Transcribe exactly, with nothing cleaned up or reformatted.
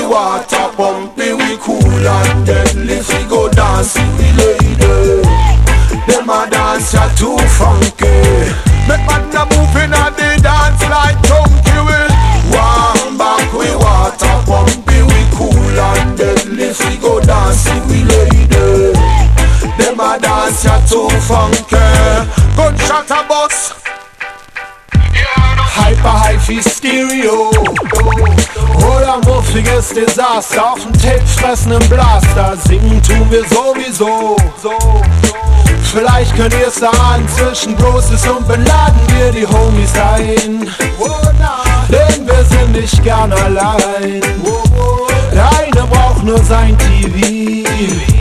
water pumpy, we cool and deadly. We go dancing with lady. Them a dance ya too funky. Make man a moving on the dance like donkey will. Warm back we water pumpy, we cool and deadly. We go dancing with lady. Them a dance ya too funky. Gunshot a bus. Hyper Hi-Fi Stereo. Oder muffiges Desaster. Auf dem Tape fressenden Blaster. Singen tun wir sowieso. Vielleicht könnt ihr's ahnen, zwischen Brosis und Bin Laden wir die Homies ein. Denn wir sind nicht gern allein. Der eine braucht nur sein T V.